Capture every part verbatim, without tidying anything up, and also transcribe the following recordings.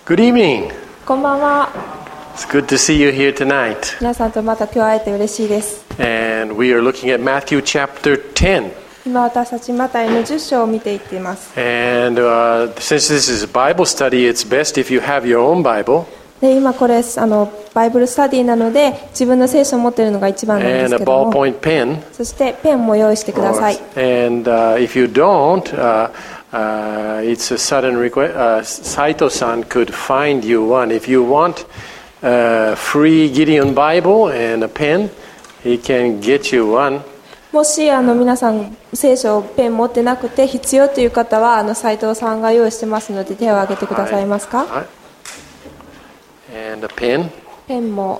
Good evening. こんばんは。 It's good to see you here tonight. 皆さんとまた今日会えて嬉しいです。 And we are looking at Matthew chapter ten. 今私たちマタイのじゅっ章を見ていっています。 And uh, since this is a Bible study, it's best if you have your own Bible で今これあのバイブルスタディなので自分の聖書を持っているのが一番なんで and す a けども、 ballpoint pen. そしてペンも用意してください。 And uh, if you don't, uh, uh, it's a sudden request. Uh, Saito-san could find you one. If you want a free Gideon Bible and a pen, he can get you one. もしあの皆さん聖書をペン持ってなくて必要という方はあの斉藤さんが用意してますので手を挙げてくださいますか。 And a pen. ペンも。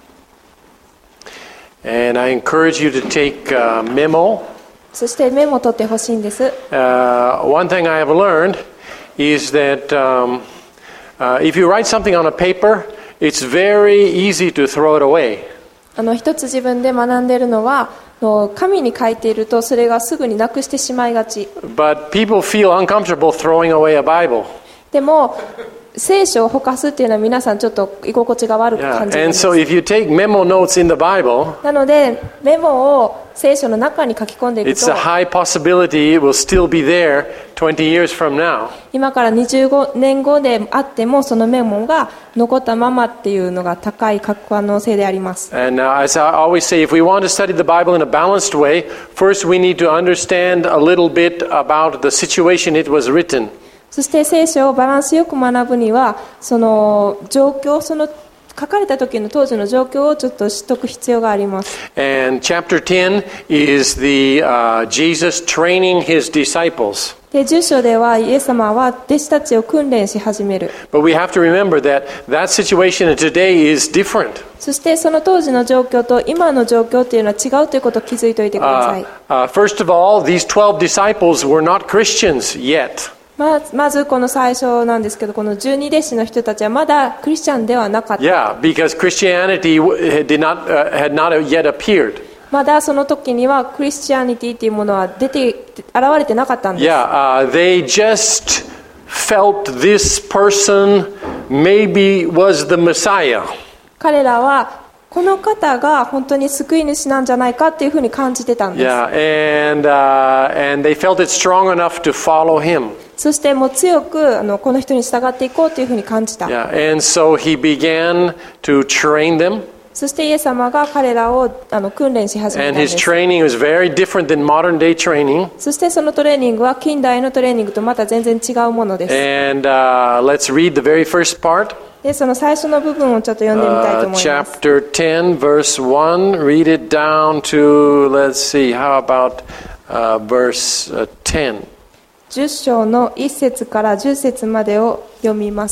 And I encourage you to take a memo. そしてメモを取ってほしいんです。 Uh, one thing I have learned is that um, uh, if you write something on a paper, it's very easy to throw it away. あの一つ自分で学んでいるのはの紙に書いているとそれがすぐになくしてしまいがち。 But people feel uncomfortable throwing away a Bible. でも聖書をほかすっていうのは皆さんちょっと居心地が悪く Yeah. 感じるん And です。 so if you take memo notes in the Bible, なのでメモを聖書の中に書き込んでいく it's と a high possibility it will still be there twenty years from now. 今からにじゅうごねんごであってもそのメモが残ったままっていうのが高い可能性であります。 And uh, as I always say, if we want to study the Bible in a balanced way, first we need to understand a little bit about the situation it was written. そして聖書をバランスよく学ぶにはその状況その書かれた時の当時の状況をちょっと知っておく必要があります。 And chapter ten is the uh, Jesus training his disciples. でじゅっ章ではイエス様は弟子たちを訓練し始める。 But we have to remember that that situation today is different. そしてその当時の状況と今の状況というのは違うということを気づいておいてください。 Uh, uh, first of all, these twelve disciples were not Christians yet. ま, まずこの最初なんですけどこのじゅうに弟子の人たちはまだクリスチャンではなかった。 Yeah, because Christianity did not, uh, had not yet appeared. まだその時にはクリスチャニティというものは出て現れてなかったんです。 Yeah, uh, they just felt this person maybe was the Messiah. 彼らはこの方が本当に救い主なんじゃないかっていうふうに感じてたんです。 Yeah, and, uh, and they felt it strong enough to follow him. そしてもう強くあのこの人に従っていこうというふうに感じた。 Yeah, and so he began to train them. そしてイエス様が彼らをあの訓練し始めたん And で his す。 training was very different than modern day training. そしてそのトレーニングは近代のトレーニングとまた全然違うものです。 And uh, let's read the very first part. でその最初の部分をちょっと読んでみたいと Uh, 思います。 chapter ten, verse one. Read it down to, let's see, how about uh, verse uh, ten? じゅっ章のいっ節からじゅっ節までを読みます。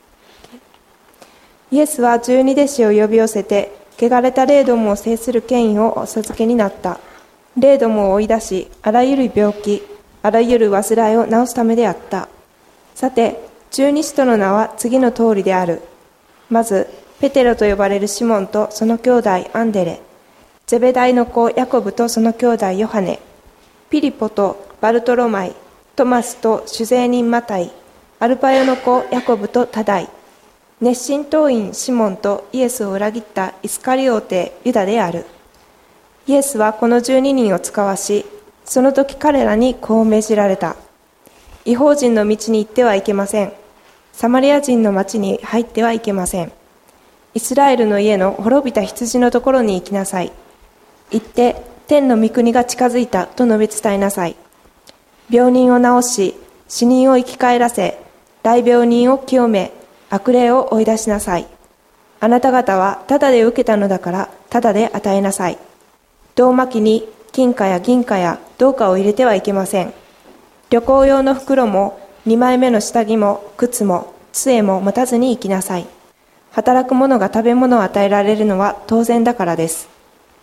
イエスは十二弟子を呼び寄せて汚れた霊どもを制する権威をお授けになった。霊どもを追い出しあらゆる病気あらゆる患いを治すためであった。さて十二使徒の名は次の通りである。まずペテロと呼ばれるシモンとその兄弟アンデレ、ゼベダイの子ヤコブとその兄弟ヨハネ、ピリポとバルトロマイ、トマスと酒税人マタイ、アルパヨの子ヤコブとタダイ、熱心党員シモンとイエスを裏切ったイスカリオテユダである。イエスはこの十二人を使わし、その時彼らにこう命じられた。異邦人の道に行ってはいけません。サマリア人の町に入ってはいけません。イスラエルの家の滅びた羊のところに行きなさい。行って天の御国が近づいたと述べ伝えなさい。病人を治し、死人を生き返らせ、大病人を清め、悪霊を追い出しなさい。あなた方はただで受けたのだからただで与えなさい。胴巻きに金貨や銀貨や銅貨を入れてはいけません。旅行用の袋も二枚目の下着も靴も杖も持たずに行きなさい。働く者が食べ物を与えられるのは当然だからです。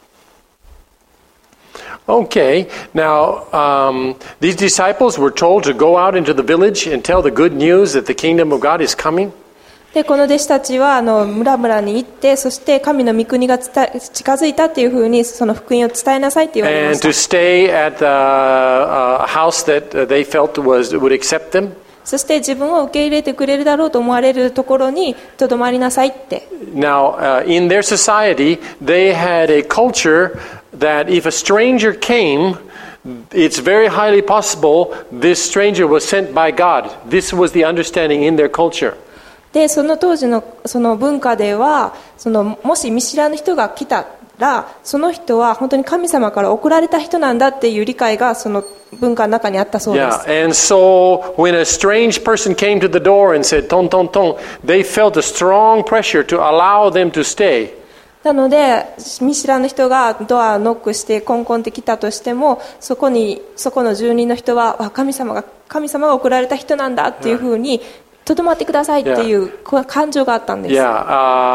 Okay, now um, these disciples were told to go out into the village and tell the good news that the kingdom of God is coming. でこの弟子たちはあの村々に行ってそして神の御国が近づいたっていうふうにその福音を伝えなさいって言われま And した。 to stay at the uh, house that they felt was would accept them. そして自分を受け入れてくれるだろうと思われるところにとどまりなさいって。 Now, uh, in their society, they had a culture that if a stranger came, it's very highly possible this stranger was sent by God. This was the understanding in their culture. でその当時のその文化では、そのもし見知らぬ人が来たら、その人は本当に神様から送られた人なんだっていう理解がその文化の中にあったそうです。 Yeah, and so when a strange person came to the door and said, "Ton, ton, ton," they felt a strong pressure to allow them to stay. なので見知らぬ人がドアをノックしてコンコンって来たとしても、そこにそこの住人の人は、神様が神様が送られた人なんだっていうふうにとどまってくださいっていう感情があったんです。 Yeah,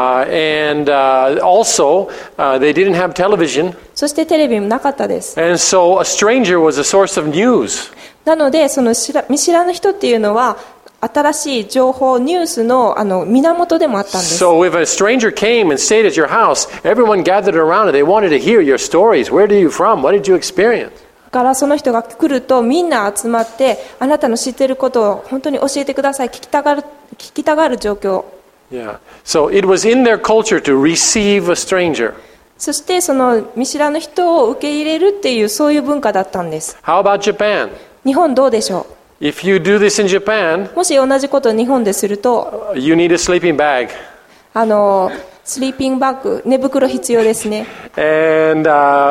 uh, and uh, also uh, they didn't have television. そしてテレビもなかったです。 And so a stranger was a source of news. なのでその見知らぬ人っていうのは新しい情報ニュースのあの源でもあったんです。 So if a stranger came and stayed at your house, everyone gathered around and they wanted to hear your stories. Where are you from? What did you experience? だからその人が来るとみんな集まって、あなたの知っていることを本当に教えてください、聞きたがる聞きたがる状況。 Yeah. So it was in their culture to receive a stranger. そしてその見知らぬ人を受け入れるっていうそういう文化だったんです。 How about Japan? 日本どうでしょう。 If you do this in Japan, もし同じことを日本ですると、 you need a sleeping bag. あのスリーピングバッグ、寝袋必要ですね。 And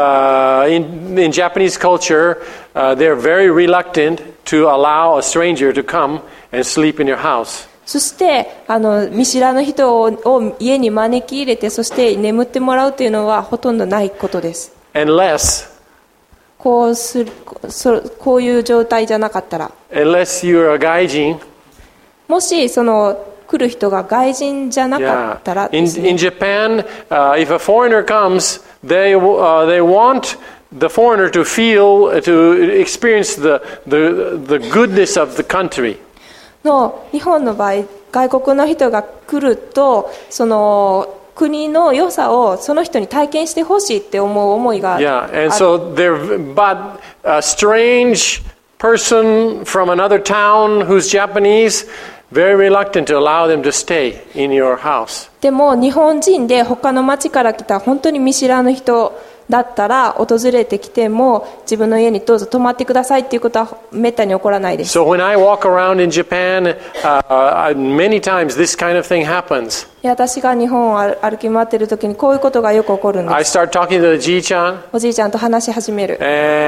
uh, in, in Japanese culture, uh, they're very reluctant to allow a stranger to come and sleep in your house. そしてあの見知らぬ人を、を家に招き入れて、そして眠ってもらうというのはほとんどないことです。 Unless, こうする、そこういう状態じゃなかったら、 unless you're a gaijin. もしその来る人が外人じゃなかったら Yeah. In, ですね。 in Japan, uh, if a foreigner comes, they, uh, they want the foreigner to feel, to experience the, the, the goodness of the country. の日本の場合、外国の人が来ると、その国の良さをその人に体験してほしいって思う思いがある。 Yeah, and so they're, but a strange person from another town who's Japanese, very reluctant to allow them to stay in your house. でも日本人で他の町から来た本当に見知らぬ人だったら、訪れてきても自分の家にどうぞ泊まってくださいっていうことはめったに起こらないです。 So when I walk around in Japan, uh, many times this kind of thing happens. 私が日本を歩き回っている時にこういうことがよく起こるん I です。 start talking to the Ji-chan, おじいちゃんと話し始める。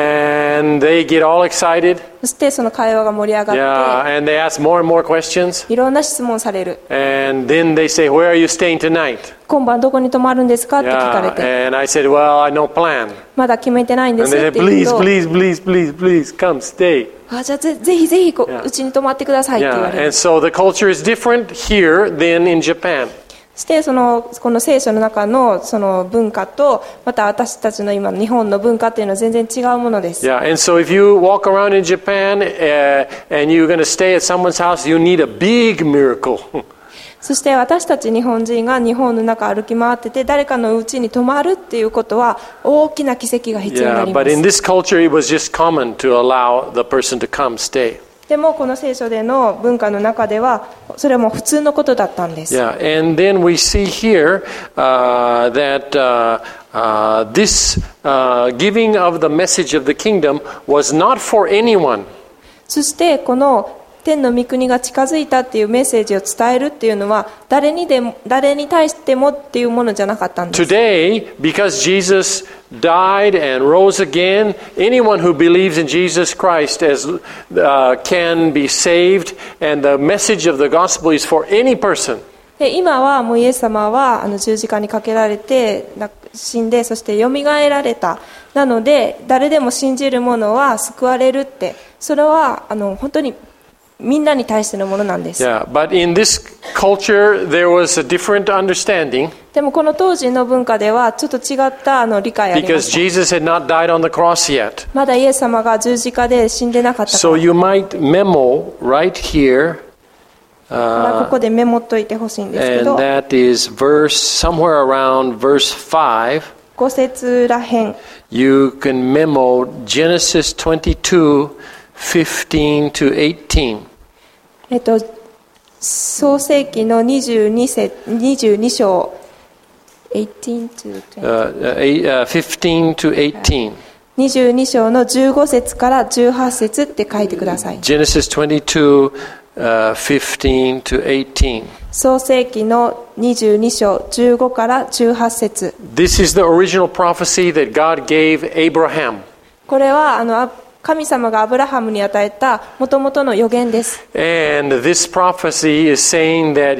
and they get all excited. そしてその会話が盛り上がっ Yeah, and they ask more and more questions. て、いろんな質問される。 And then they say, "Where are you staying tonight?" 今晩どこに泊まるんですかって聞かれ Yeah, て、 and I said, "Well, I no plan." まだ決めてないんで And す they って said, 言う "Please, と、 please, please, please, please, come stay." あ、じゃあ ぜ, ぜひぜひこ Yeah. うちに泊まってくださいって言わ Yeah, れ and る。 so the culture is different here than in Japan. そしてそのこの聖書の中のその文化と、また私たちの今の日本の文化っていうのは全然違うものです。 Yeah, and so if you walk around in Japan uh, and you're going to stay at someone's house, you need a big miracle. そして私たち日本人が日本の中歩き回ってて、誰かの家に泊まるっていうことは大きな奇跡が必要にな Yeah, りま but in す。 this culture, it was just common to allow the person to come stay. でもこの聖書での文化の中ではそれはもう普通のことだったんです。 Yeah, and then we see here uh, that uh, uh, this uh, giving of the message of the kingdom was not for anyone. そしてこの天の御国が近づいたっていうメッセージを伝えるっていうのは誰にでも誰に対してもっていうものじゃなかったんです。 Today, because Jesus died and rose again, anyone who believes in Jesus Christ as uh, can be saved, and the message of the gospel is for any person. で今はもうイエス様はあの十字架にかけられて死んで、そしてよみがえられた。なので誰でも信じる者は救われるって、それはあの本当にみんなに対してのものなんです。 Yeah, but in this culture, there was a different understanding. でもこの当時の文化ではちょっと違ったあの理解ありま Because した。 Jesus had not died on the cross yet. まだイエス様が十字架で死んでなかったか So ら。 you might memo right here, だからここでメモっといてほしいんですけ and ど、 that is verse, somewhere around verse five. ご節らへん、 You can memo Genesis twenty-two, fifteen to eighteen. えっと、創世記のにじゅうにせにじゅうに章 eighteen to twenty Uh, eight, uh, fifteen to eighteen. にじゅうに章のじゅうご節からじゅうはち節って書いてください。 Genesis twenty-two, uh, fifteen to eighteen. 創世記のにじゅうに章じゅうごからじゅうはち節。 This is the original prophecy that God gave Abraham. これはあのあ神様がアブラハムに与えた元々の予言です。 And this prophecy is saying that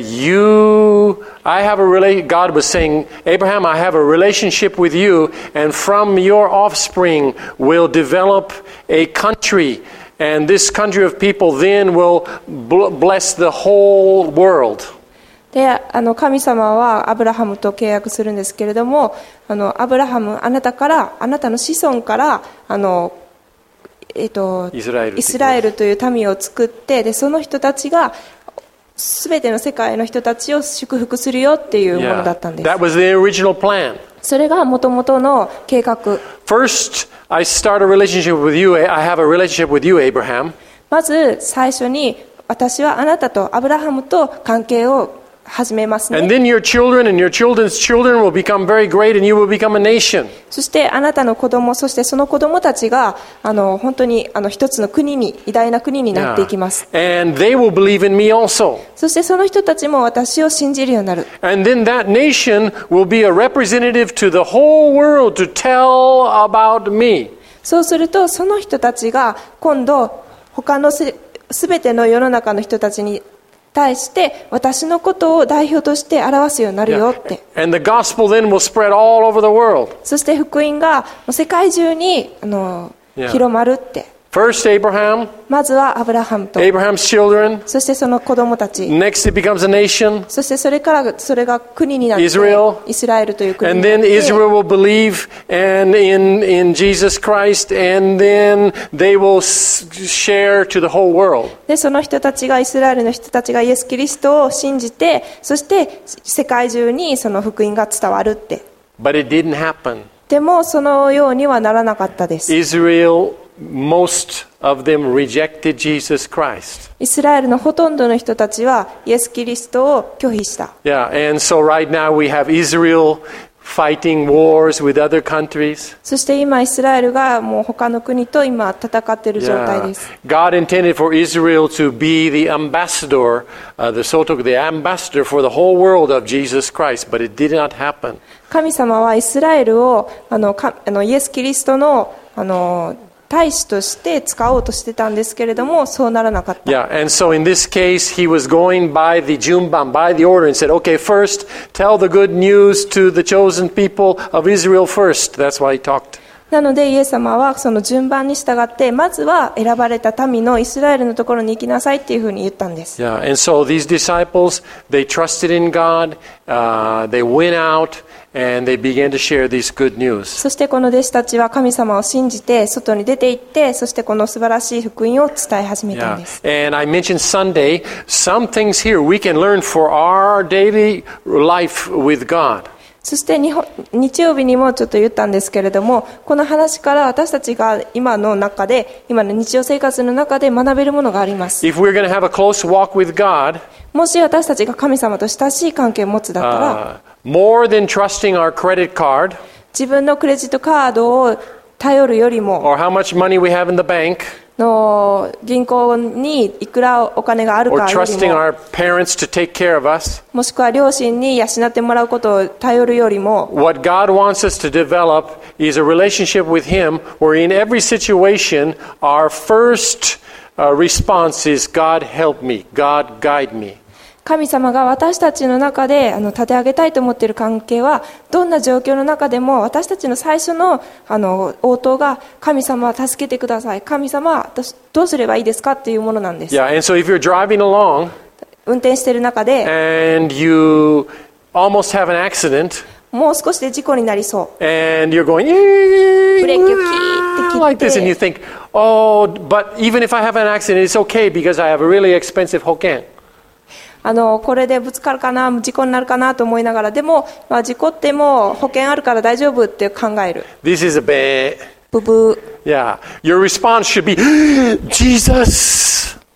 you, I have a relation, God was saying, Abraham, I have a relationship with you, and from your offspring will develop a country, and this country of people then will bless the whole world. で、あの神様はアブラハムと契約するんですけれども、あのアブラハム、あなたから、あなたの子孫から、あのえっと、 イスラエルイスラエルという民を作って、でその人たちがすべての世界の人たちを祝福するよっていうものだったんです。 That was the original plan. それが元々の計画。 First, I start a relationship with you. I have a relationship with you, Abraham. まず最初に私はあなたとアブラハムと関係を始めますね。 And then your children and your children's children will become very great and you will become a nation. そしてあなたの子供、そしてその子供たちがあの本当にあの一つの国に、偉大な国になっていきます。 Yeah. And they will believe in me also. そしてその人たちも私を信じるようになる。 And then that nation will be a representative to the whole world to tell about me. そうするとその人たちが今度他のすべての世の中の人たちに対して私のことを代表として表すようになるよって。 And the gospel then will spread all over the world. そして福音が世界中にあの Yeah. 広まるって。 First Abraham, まずはアブラハムと、 Abraham's children. そしてその子供たち、 Next it becomes a nation. そしてそれからそれが国になって Israel. イスラエルという国に And なっ then て、 Israel will believe and in, in Jesus Christ, and then they will s- share to the whole world. でその人たちがイスラエルの人たちがイエス・キリストを信じて、そして世界中にその福音が伝わるって。 But it didn't happen. でもそのようにはならなかったです。 Israel, most of them rejected Jesus Christ. イスラエルのほとんどの人たちはイエス・キリストを拒否した。 Yeah, and so right now we have Israel fighting wars with other countries. そして今イスラエルがもう他の国と今戦っている状態 Yeah. です。 God intended for Israel to be the ambassador, uh, the Sotok, the ambassador for the whole world of Jesus Christ, but it did not happen. 神様はイスラエルをあのかあのイエス・キリストのあの大使として使おうとしてたんですけれども、そうならなかった。 Yeah, and so in this case, he was going by the Jumban, by the order, and said, okay, first, tell the good news to the chosen people of Israel first. That's why he talked. なのでイエス様はその順番に従ってまずは選ばれた民のイスラエルのところに行きなさいっていうふうに言ったんです。 Yeah, and so these disciples, they trusted in God, uh, they went out, and they began to share this good news. そしてこの弟子たちは神様を信じて外に出て行って、そしてこの素晴らしい福音を伝え始めたん Yeah, です。 and I mentioned Sunday, some things here we can learn for our daily life with God. そして日本日曜日にもちょっと言ったんですけれども、この話から私たちが今の中で、今の日常生活の中で学べるものがあります。 If we're going to have a close walk with God, もし私たちが神様と親しい関係を持つだったら、 uh, more than trusting our credit card 自分のクレジットカードを頼るよりも、 or how much money we have in the bank の銀行にいくらお金がある or かより trusting も、 our parents to take care of us, もしくは両親に養ってもらうことを頼るよりも、 what God wants us to develop is a relationship with Him where in every situation our first uh, response is God help me, God guide me. 神様が私たちの中であの立て上げたいと思っている関係は、どんな状況の中でも私たちの最初のあの応答が、神様助けてください、神様私どうすればいいですかっていうものなんです。 Yeah, and so if you're driving along 運転している中で and you almost have an accident もう少しで事故になりそう。 and you're going ブレーキをキーって切 like っ this and you て、 think, oh, but even if I have an accident, it's okay because I have a really expensive hoken. あのこれでぶつかるかな、事故になるかなと思いながら、でも、まあ、事故っても保険あるから大丈夫って考える。 This is a bad. ブブー。 Yeah, your response should be, Jesus.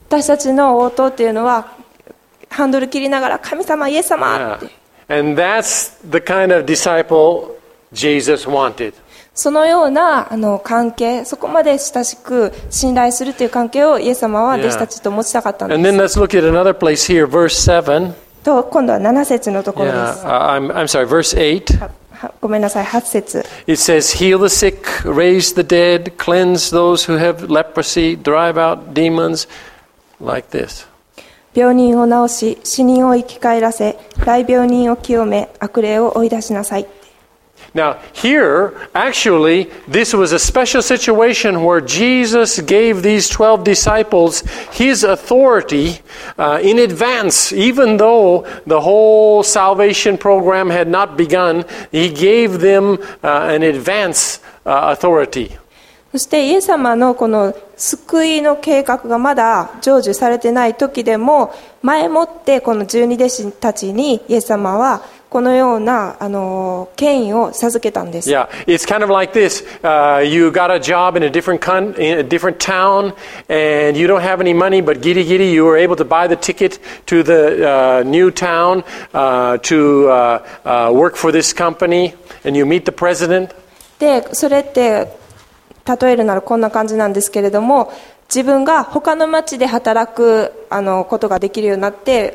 私たちの応答っていうのはハンドル切りながら神様イエス様って、 Yeah. And that's the kind of disciple Jesus wanted. そのようなあの関係、そこまで親しく信頼するという関係をイエス様は弟子たちと持ちたかったんです。 And then let's look at another place here, verse seven. と今度はなな節のところで Yeah, す。 uh, I'm, I'm sorry, verse eight. ははごめんなさい、はち節。 It says, heal the sick, raise the dead, cleanse those who have leprosy, drive out demons, like this. 病人を治し、死人を生き返らせ、大病人を清め、悪霊を追い出しなさい。 Now, here, actually, this was a special situation where Jesus gave these twelve disciples his authority uh, in advance. Even though the whole salvation program had not begun, he gave them uh, an advance uh, authority. そしてイエス様のこの救いの計画がまだ成就されてない時でも、前もってこの十二弟子たちにイエス様はこのようなあの権威を授けたんです。 Yeah, it's kind of like this. Uh, you got a job in a different con- in a different town, and you don't have any money, but giddy giddy, you were able to buy the ticket to the uh, new town uh, to uh, uh, work for this company, and you meet the president. で、それって例えるならこんな感じなんですけれども、自分が他の町で働くあのことができるようになって、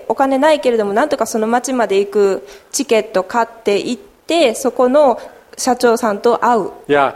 お金ないけれどもなんとかその町まで行くチケット買って行って、そこの社長さんと会う。 Yeah,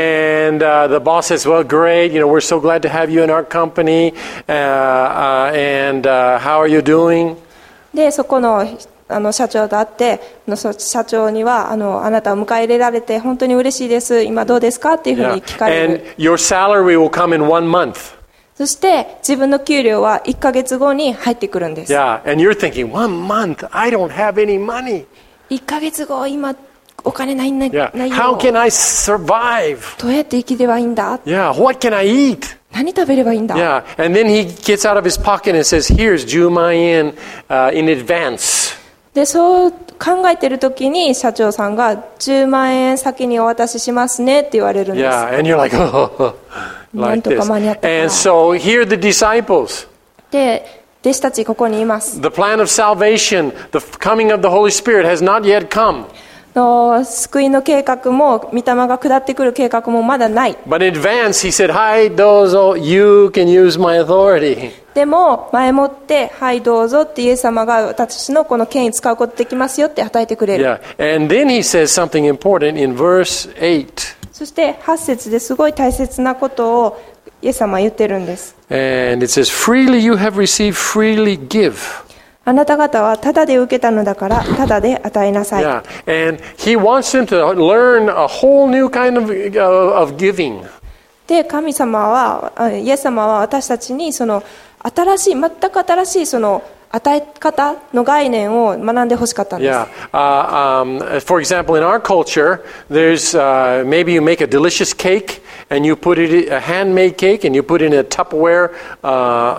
and uh, the boss says, well, great, you know, we're so glad to have you in our company, uh, uh, and uh, how are you doing? で、そこのあの社長と会って、あのそ社長にはあのあなたを迎え入れられて本当に嬉しいです、今どうですかっていうふう Yeah. に聞かれ And る。 your salary will come in one month. そして自分の給料はいっかげつごに入ってくるんです。 Yeah, and you're thinking, one month, I don't have any money. いっかげつご、今お金ないんない Yeah, ない how よ。 can I survive? どうやって生きればいいんだ、 Yeah, what can I eat? 何食べればいいんだ、 Yeah, and then he gets out of his pocket and says, here'sじゅうまんえん uh, in advance. でそう考えてる時に社長さんがじゅうまんえん先にお渡ししますねって言われるんです。 Yeah, and you're like, oh, like this. なんとか間に合ったから。 And so here are the disciples. で、弟子たちここにいます。 The plan of salvation, the coming of the Holy Spirit has not yet come. の救いの計画も、御霊が下ってくる計画もまだない。 But in advance, he said, hi, dozo, you can use my authority. でも前もってはいどうぞってイエス様が私のこの権威使うことできますよって与えてくれる。 Yeah, and then he says something important in verse eight. そしてはち節ですごい大切なことをイエス様は言ってるんです。 And it says, freely you have received, freely give. あなた方はただで受けたのだからただで与えなさい。 Yeah, and he wants them to learn a whole new kind of, uh, of giving. で、神様は、あイエス様は私たちにその新しい、全く新しいその与え方の概念を学んでほしかったんです。 Yeah. Uh, um, for example, in our culture, there's uh, maybe you make a delicious cake and you put it a handmade cake and you put it in a Tupperware uh,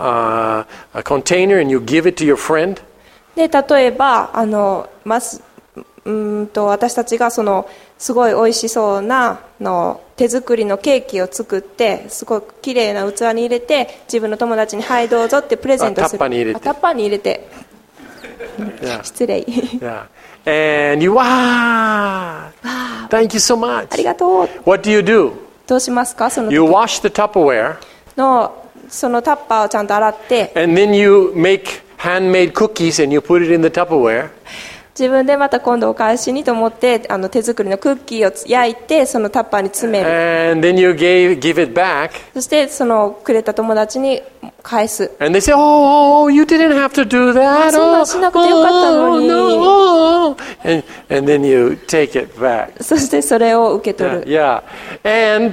uh, a container and you give it to your friend. で、例えばあのますうーんと私たちがそのすごい美味しそうなの手作りのケーキを作ってすごく綺麗な器に入れて自分の友達にはいどうぞってプレゼントする。 あタッパーに入れてあタッパーに入れて Yeah. 失礼 Yeah. And you, wow, thank you so much. ありがとう。 What do you do? どうしますか、その You 時 wash the Tupperware のそのタッパーをちゃんと洗って and then you make handmade cookies and you put it in the Tupperware. 自分でまた今度お返しにと思ってあの手作りのクッキーを焼いてそのタッパーに詰める。 And then you gave, give it back. そしてそのくれた友達に返す。 And they say, oh, oh, you didn't have to do that. そんなんしなくてよかったのに。 Oh, no. And, and then you take it back. そしてそれを受け取る。 Yeah. And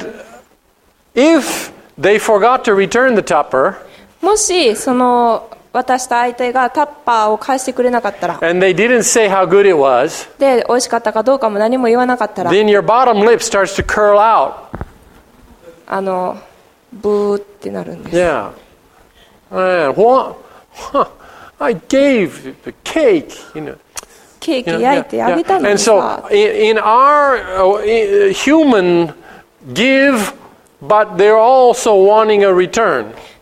if they forgot to return the tupper, もしその渡した相手がタッパーを返してくれなかったら、 and they didn't say how good it was, で美味しかったかどうかも何も言わなかったら、 then your bottom lip starts to curl out. あのブーってなるんです。 Yeah. Man, what? Huh, I gave the cake, you know. ケー You キ know, 焼い yeah, てあげ yeah. たの And にさ。 so in, in our uh, human give, but they're also wanting a return.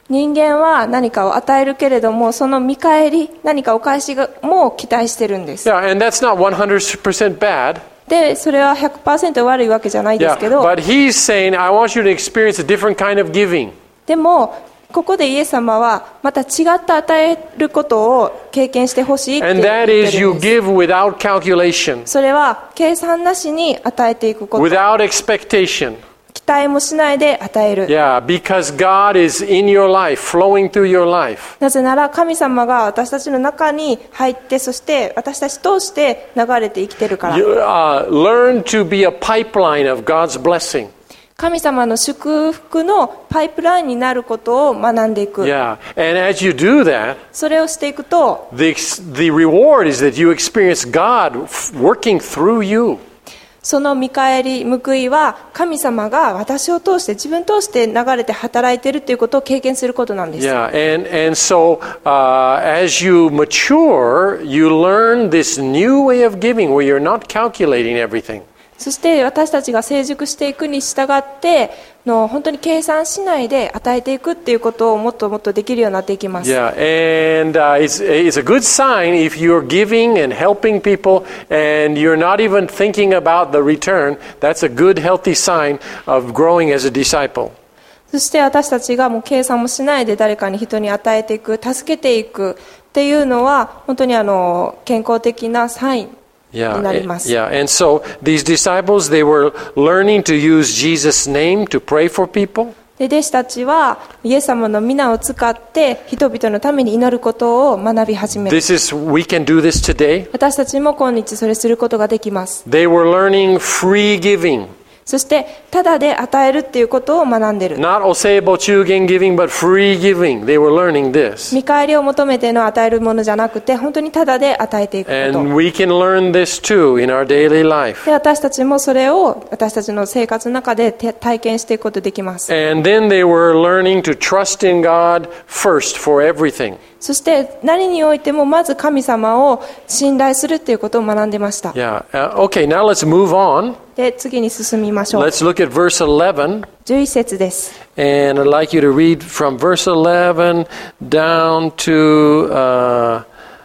人間は何かを与えるけれども、その見返り、何かお返しがも期待してるんです。 Yeah, and that's not one hundred percent bad. で、それは ひゃくパーセント 悪いわけじゃないです Yeah, けど、 but he's saying, I want you to experience a different kind of giving. でもここでイエス様はまた違った与えることを経験してほしいって言 And って that る is ん you です。 give without calculation, それは計算なしに与えていくこと、 without expectation. 期待もしないで与える。 Yeah, because God is in your life, flowing through your life. なぜなら神様が私たちの中に入って、そして私たち通して流れて生きてるから。 You uh, learn to be a pipeline of God's blessing. 神様の祝福のパイプラインになることを学んでいく。 Yeah, and as you do that, それをしていくと、 the, the reward is that you experience God working through you. その見返り、報いは神様が私を通して、自分を通して流れて働いているということを経験することなんです。 Yeah, and, and so uh, as you mature, you learn this new way of giving where you're not calculating everything. そして私たちが成熟していくに従っての本当に計算しないで与えていくっていうことをもっともっとできるようになっていきます。 Yeah, and uh, it's, it's a good sign if you're giving and helping people and you're not even thinking about the return. That's a good, healthy sign of growing as a disciple. そして私たちがもう計算もしないで誰かに人に与えていく、助けていくっていうのは本当にあの健康的なサイン Yeah, になります。 yeah, and so these disciples, they were learning to use Jesus' name to pray for people. で弟子たちはイエス様の皆を使って人々のために祈ることを学び始める。 This is, we can do this today. 私たちも今日それすることができます。 They were learning free giving. そしてただで与えるっていうことを学んでいる。 Not osebo chugen giving, but free giving. They were learning this. 見返りを求めての与えるものじゃなくて、本当にただで与えていくこと。 And we can learn this too in our daily life. で私たちもそれを私たちの生活の中で体験していくことができます。 And then they were learning to trust in God first for everything. そして何においてもまず神様を信頼するということを学んでました。 Yeah. Uh, okay, now let's move on. で次に進みましょう。 Let's look at verse eleven. じゅういち節です。 And I'd like you to read from verse eleven down to uh,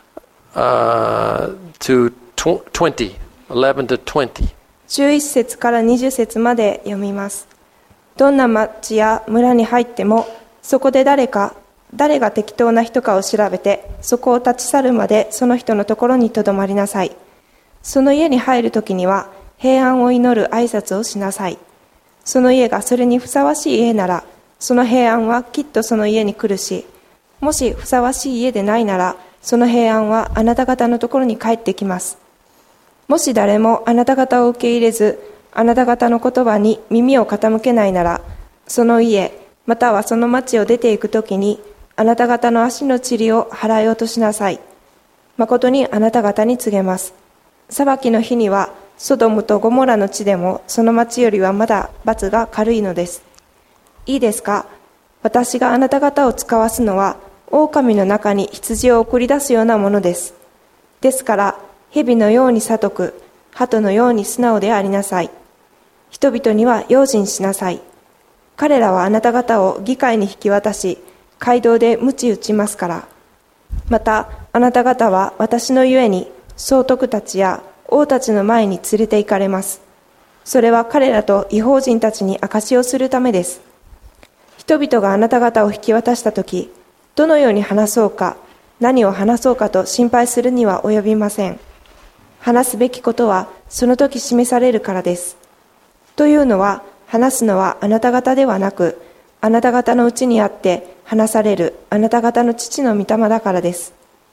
uh, to twenty. eleven to twenty. じゅういち節からにじゅう節まで読みます。どんな町や村に入っても、そこで誰か誰が適当な人かを調べて、そこを立ち去るまでその人のところにとどまりなさい。その家に入るときには平安を祈る挨拶をしなさい。その家がそれにふさわしい家なら、その平安はきっとその家に来るし、もしふさわしい家でないなら、その平安はあなた方のところに帰ってきます。もし誰もあなた方を受け入れず、あなた方の言葉に耳を傾けないなら、その家またはその町を出ていくときに、あなた方の足の塵を払い落としなさい。誠にあなた方に告げます。裁きの日には、ソドムとゴモラの地でもその町よりはまだ罰が軽いのです。いいですか？私があなた方を使わすのは、狼の中に羊を送り出すようなものです。ですから、蛇のように聡く、鳩のように素直でありなさい。人々には用心しなさい。彼らはあなた方を議会に引き渡し、街道で鞭打ちますから。またあなた方は私のゆえに総督たちや王たちの前に連れて行かれます。それは彼らと異邦人たちに証しをするためです。人々があなた方を引き渡したとき、どのように話そうか、何を話そうかと心配するには及びません。話すべきことはその時示されるからです。というのは、話すのはあなた方ではなく、あなた方のうちにあって話されるあなた方の父の御霊だからです。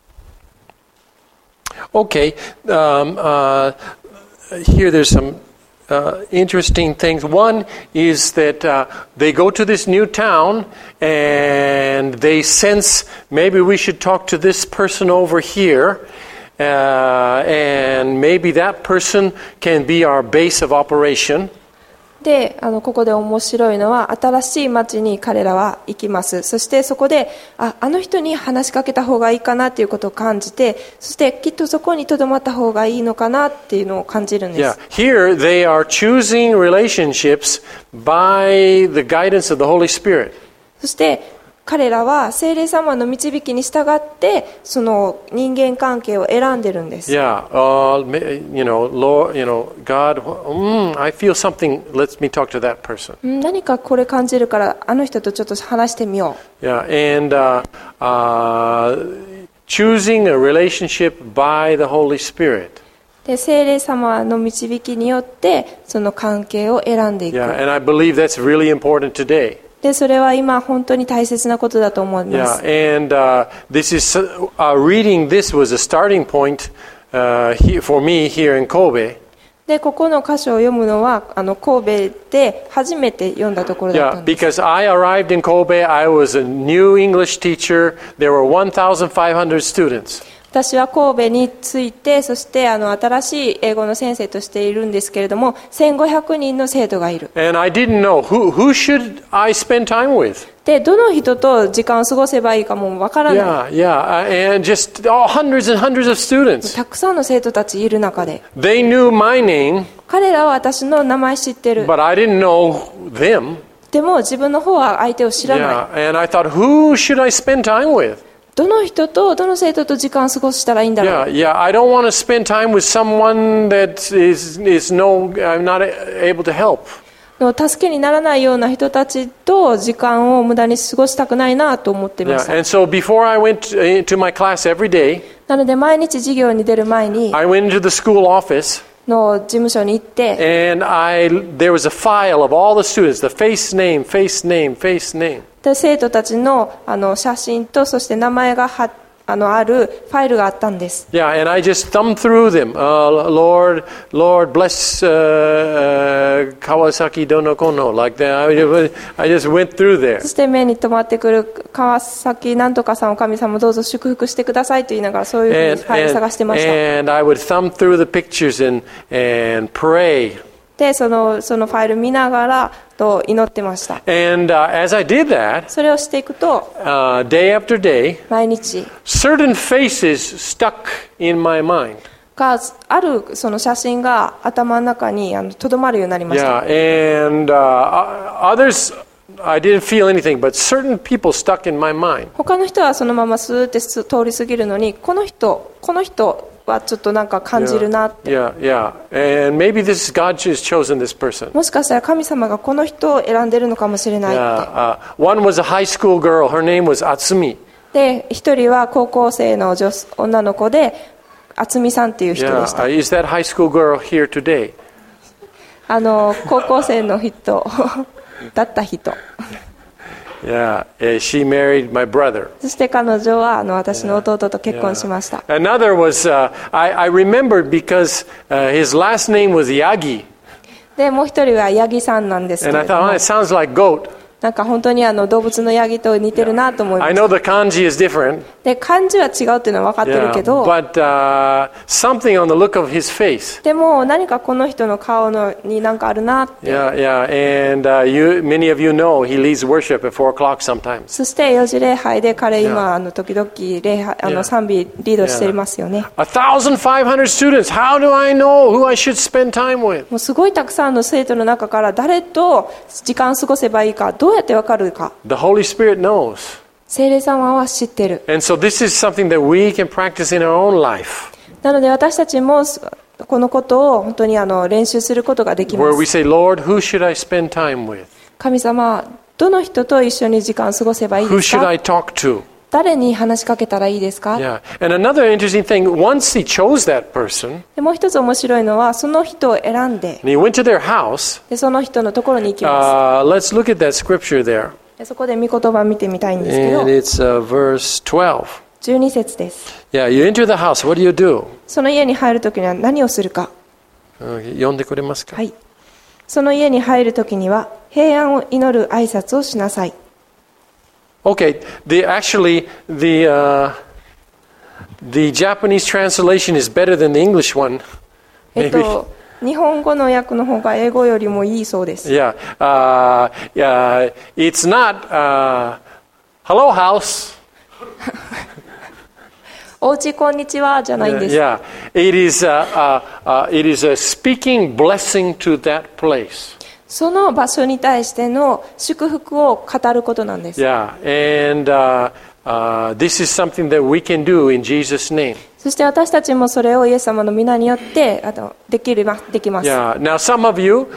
Okay, um, uh, here there's some uh, interesting things. One is that uh, they go to this new town and they sense maybe we should talk to this person over here, uh, and maybe that person can be our base of operation. であのここで面白いのは、新しい町に彼らは行きます。そしてそこで あ, あの人に話しかけた方がいいかなということを感じて、そしてきっとそこにとどまった方がいいのかなっていうのを感じるんです。 Yeah, here they are choosing relationships by the guidance of the Holy Spirit. そして彼らは聖霊様の導きに従ってその人間関係を選んでるんです。 Yeah, uh, you know, Lord, you know, God, mm, I feel something. Let me talk to that person. 何かこれ感じるからあの人とちょっと話してみよう。 Yeah, and uh, uh, choosing a relationship by the Holy Spirit. で聖霊様の導きによってその関係を選んでいく。 Yeah, and I believe that's really important today. でそれは今本当に大切なことだと思います。 Yeah, and uh, this is uh, reading this was a starting point uh, he, for me here in Kobe. でここの箇所を読むのはあの神戸で初めて読んだところだったん Yeah, です。 because I arrived in Kobe, I was a new English teacher. There were one thousand five hundred students. 私は神戸に着いて、そしてあの新しい英語の先生としているんですけれども、せんごひゃくにんの生徒がいる。 And I didn't know who, who should I spend time with. で、どの人と時間を過ごせばいいかもわからない。 Yeah, yeah, and just oh, hundreds and hundreds of students. たくさんの生徒たちいる中で、 They knew my name, 彼らは私の名前知ってる。 but I didn't know them. でも自分の方は相手を知らない。 Yeah, and I thought, who should I spend time with? どの人とどの生徒と時間を過ごしたらいいんだろう。 Yeah, yeah. I don't want to spend time with someone that is is no. I'm not able to help. の助けにならないような人たちと時間を無駄に過ごしたくないなと思っていま Yeah, した。 and so before I went into my class every day, なので毎日授業に出る前に I went into the school office, の事務所に行って、 and I there was a file of all the students, the face name, face name, face name. で生徒たち の, あの写真とそして名前がはあのあるファイルがあったんです。 Yeah, and I just thumbed through them. Uh, Lord, Lord, bless uh, uh, Kawasaki Dono Kono, like that. I, I just went through there. そして目に留まってくる川崎なんとかさんを神様どうぞ祝福してくださいと言いながらそういうふう And, にファイル探してました。 and, and I would thumb through the pictures and, and pray. でそのそのファイル見ながらと祈ってました。 And uh, as I did that, それをしていくと uh, day after day, 毎日 certain faces stuck in my mind. があるその写真が頭の中にあのとどまるようになりました。 Yeah, and uh, others, I didn't feel anything, but certain people stuck in my mind. 他の人はそのままスーって通り過ぎるのに、この人この人はちょっとなんか感じるなって。 Yeah, yeah, and maybe this God has chosen this person. もしかしたら神様がこの人を選んでるのかもしれないって。 Yeah, uh, one was a high school girl. Her name was Atsumi. で、一人は高校生の女女の子で、厚美さんっていう人 Yeah, でした。 uh, is that high school girl here today? あの高校生の人だった人。 Yeah, uh, she married my brother. そして彼女はあの私の弟と結婚しました。 Another was, uh, I, I remembered because uh, his last name was Yagi. で、もう一人はヤギさんなんですけ And れ I ど thought, も oh,、it sounds like goat. なんか本当にあの動物のヤギと似てるなと思いま I し know た。 the kanji is different. で、漢字は違うっていうのは分かってる Yeah, けど、 but uh, something on the look of his face. でも何かこの人の顔のになんかあるなって。 Yeah, yeah, and uh, you, many of you know he leads worship at four o'clock sometimes. そしてよじ礼拝で彼今あの時々礼拝あの賛美リードしていますよね。 one thousand five hundred students. How do I know who I should spend time with? もうすごいたくさんの生徒の中から誰と時間を過ごせばいいか、どうやってわかるか。 The Holy Spirit knows. 聖霊様は知ってる。 And so this is something that we can practice in our own life. なので私たちもこのことを本当にあの練習することができま Where we す。 say, Lord, who should I spend time with? 神様、どの人と一緒に時間を過ごせばいい Who です should か？ I talk to? 誰に話しかけたらいいですか？ Yeah. And another interesting thing, once he chose that person, でもう一つ面白いのはその人を選んで、 and he went to their house, でその人のところに行きま uh, let's look at that scripture there. す。でそこで御言葉を見てみたいんですけど、 And it's uh, verse twelve. じゅうに節です。 Yeah, you enter the house. What do you do? その家に入るときには何をするか。 Uh, 読んでくれますか？ はい。その家に入るときには平安を祈る挨拶をしなさい。 Okay, the actually the uh, the Japanese translation is better than the English one. えっと、日本語の訳の方が英語よりもいいそうです。 Yeah, uh, yeah. It's not uh, hello house. おうちこんにちはじゃないんです。 Yeah, it is uh, uh, uh, it is a speaking blessing to that place. その場所に対しての祝福を語ることなんです。 Yeah, and uh, uh, this is something that we can do in Jesus' name. そして私たちもそれをイエス様の皆によってあのできるできます。 Yeah. Now, some of you,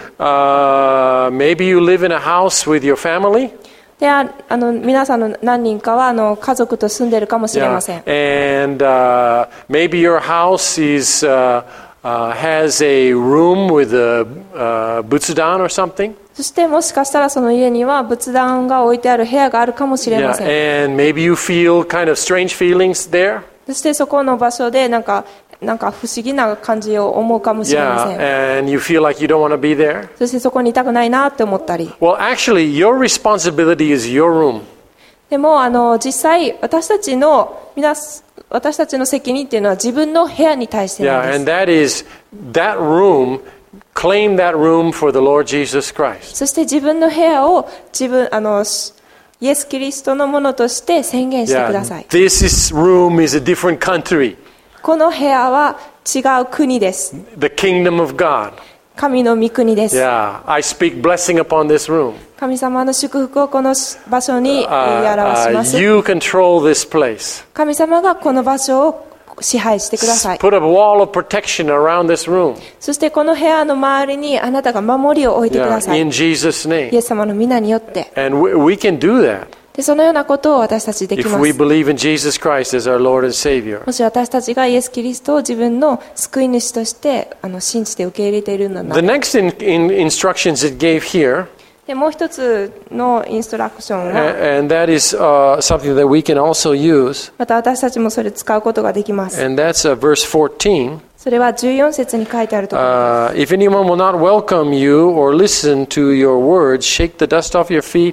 uh, maybe you live in a house with your family. でああの皆さんの何人かはあの家族と住んでいるかもしれません。 Yeah. And uh, maybe your house is uh, uh, has a room with a uh, butsudan or something. そしてもしかしたらその家には仏壇が置いてある部屋があるかもしれません。 Yeah. And maybe you feel kind of strange feelings there. そしてそこの場所でなんかなんか不思議な感じを思うかもしれません。 Yeah, and you feel like you don't want to be there. そしてそこにいたくないなって思ったり。 Well, actually, your responsibility is your room. でもあの実際私たちの皆私たちの責任っていうのは自分の部屋に対してなん Yeah, です。 and that is that room. Claim that room for the Lord Jesus Christ. そして自分の部屋を自分あのイエス・キリストのものとして宣言してください。 Yeah, this is, room is a different country. この部屋は違う国です。 The kingdom of God. 神の御国です。 Yeah, I speak blessing upon this room. 神様の祝福をこの場所に言い Uh, 表しま uh, す。 you control this place. 神様がこの場所を支配してください。 Put a wall of protection around this room. そしてこの部屋の周りにあなたが守りを置いてくださ Yeah, い。 in Jesus' イ name. エス様の皆によって。 And we, we can do that でそのようなことを私たちでき if ま we す。 believe in Jesus Christ as our Lord and Savior. もし私たちがイエス・キリストを自分の救い主としてあの信じて受け入れているのな The ら。 next in, in instructions it gave here, でもう一つのインストラクション a- は and that is uh, something that we can also use, また私たちもそれ使うことができます。 and that's uh, verse fourteen. それはじゅうよん節に書いてあるところ。 Uh, if anyone will not welcome you or listen to your words, shake the dust off your feet,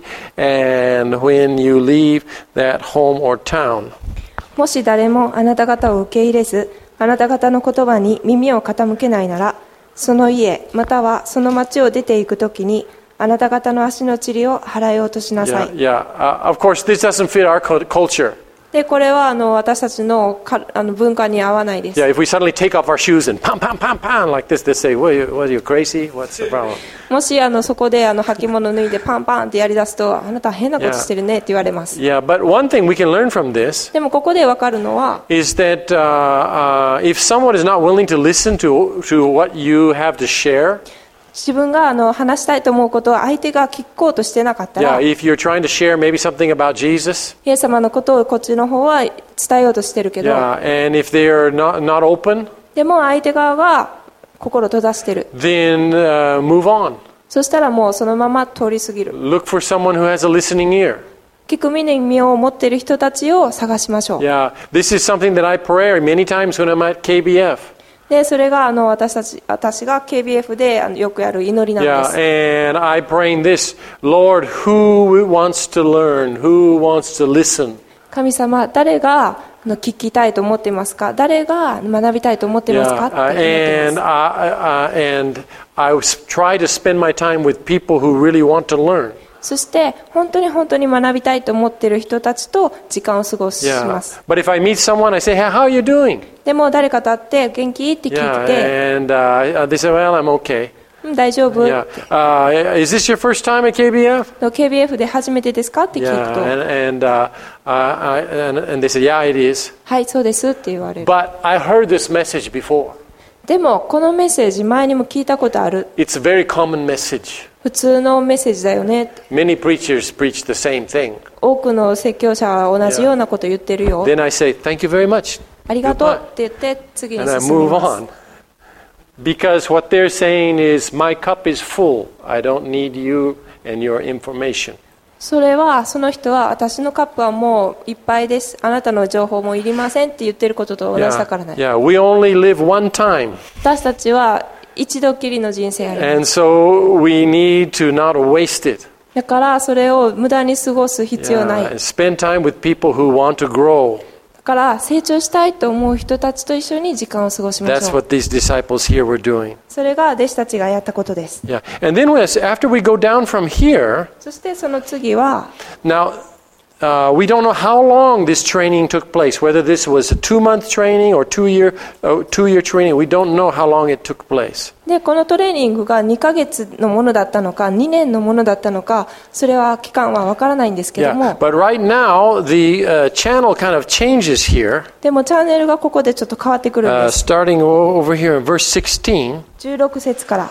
and when you leave that home or town. もし誰もあなた方を受け入れず、あなた方の言葉に耳を傾けないなら、その家またはその町を出ていくときに、あなた方の足の塵を払い落としなさ Yeah, い。 yeah. Uh, of course, this doesn't fit our cul- culture. でこれはあの私たちのかあの文化に合わないです。 Yeah, if we suddenly take off our shoes and pound, pound, pound, pound like this, they say, "What? Are you, what are you crazy? What's the problem?" もしあのそこであの履物脱いでパンパンってやり出すと、あなた変なことしてるねって言われます。 Yeah, but one thing we can learn from this でもここでわかるのは、 is that uh, uh, if someone is not willing to listen to to what you have to share, 自分があの話したいと思うことを相手が聞こうとしてなかったら、 yeah, if you're trying to share maybe something about Jesus, イエス様のことをこっちの方は伝えようとしてるけど、 yeah, and if they are not not open, でも相手側が心閉ざしてる。 then uh, move on. そしたらもうそのまま通り過ぎる。 Look for someone who has a listening ear. 聞く耳を持っている人たちを探しましょう。 Yeah, this is something that I pray many times when I'm at K B F. でそれがあの私たち私が ケービーエフ であのよくやる祈りなんで Yeah, す。 and I pray in this, Lord, who wants to learn? Who wants to listen? 神様、誰があの聞きたいと思っていますか？誰が学びたいと思っていますか？ Yeah, って uh, 思ってい and ま I, uh, and I was- try to spend my time with people who really want to learn. す。そして本当に本当に学びたいと思っている人たちと時間を過ごし Yeah, ます。 but if I meet someone, I say, hey, how are you doing? でも誰かと会って元気って聞い Yeah, て、 and uh, they say, well, I'm okay. うん大丈夫、 Yeah, uh, is this your first time at K B F? ケービーエフ で初めてですかって聞 Yeah, くと、 and and, uh, uh, I, and and they said, yeah, it is. はいそうですって言われる。 But I heard this message before. でもこのメッセージ前にも聞いたことある。 It's a very common message. 普通のメッセージだよねって。 Many preachers preach the same thing. 多くの説教者は同じようなこと言ってるよ。 Then I say, thank you very much. ありがとう Goodbye. って言って次に And I 進み move ます。 on. Because what they're saying is, my cup is full. I don't need you and your information. それはその人は私のカップはもういっぱいです。あなたの情報もいりませんって言ってることと同じだ Yeah, からね。 yeah, we only live one time. 私たちは一度きりの人生あります。 And so we need to not waste it. だからそれを無駄に過ごす必要ない。 Yeah, and spend time with people who want to grow. だから成長したいと思う人たちと一緒に時間を過ごしま That's しょう。 what these disciples here were doing. それが弟子たちがやったことです。 Yeah. And then as- after we go down from here, そしてその次は、 now uh, we don't know how long this training took place, whether this was a two-month training or two-year, uh, two-year training. We don't know how long it took place. で、このトレーニングがにかげつのものだったのか、にねんのものだったのか、それは期間はわからないんですけども。 Yeah, but right now, the uh, channel kind of changes here. でもチャンネルがここでちょっと変わってくるん Uh, です。 starting over here in verse sixteen. じゅうろく節から。